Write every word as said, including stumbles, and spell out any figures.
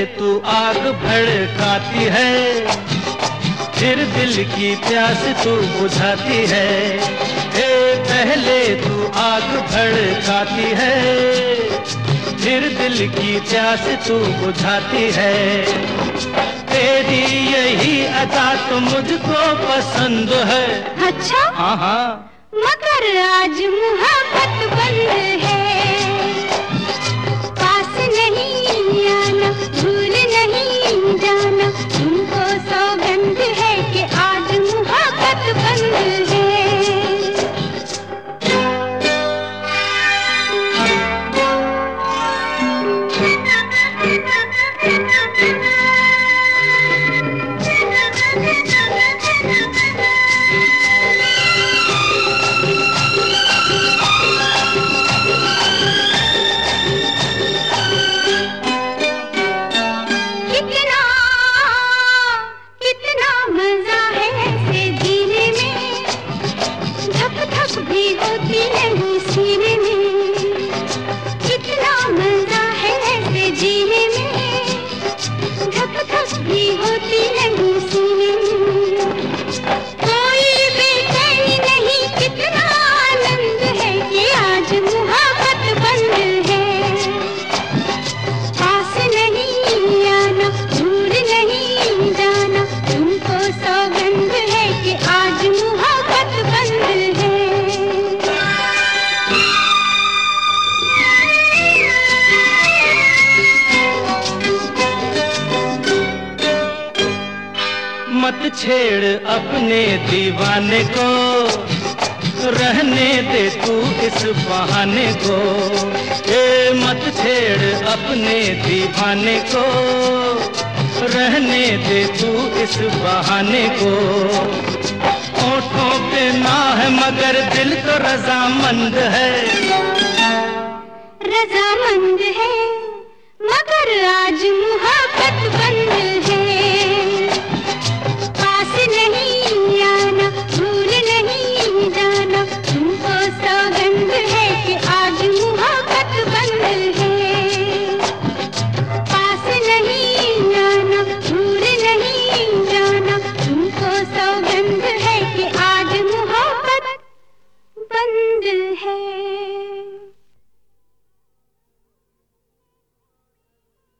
तू आग भड़काती है, फिर दिल की प्यास तू बुझाती है। ए पहले तू आग भड़काती है, फिर दिल की प्यास तू बुझाती है। तेरी यही अदा तो मुझको पसंद है। अच्छा? हाँ हाँ। मगर आज मोहब्बत बंद है, पास नहीं आना, भूल नहीं जाना, तुमको सौगंध है कि आज मोहब्बत बंद है। भी होती नहीं सीने में, कितना मजा है ऐसे जीने में, धक धक भी होती नहीं सीने में। कोई बेचैनी नहीं, कितना आनंद है कि आज मोहब्बत बंद है। पास नहीं आना, दूर नहीं जाना, तुमको सौगंध है कि आज मोहब्बत बंद है। मत छेड़ अपने दीवाने को, रहने दे तू इस बहाने को। ए मत छेड़ अपने दीवाने को, रहने दे तू इस बहाने को। होठों पे ना है मगर दिल तो रजामंद है, रजामंद है मगर आज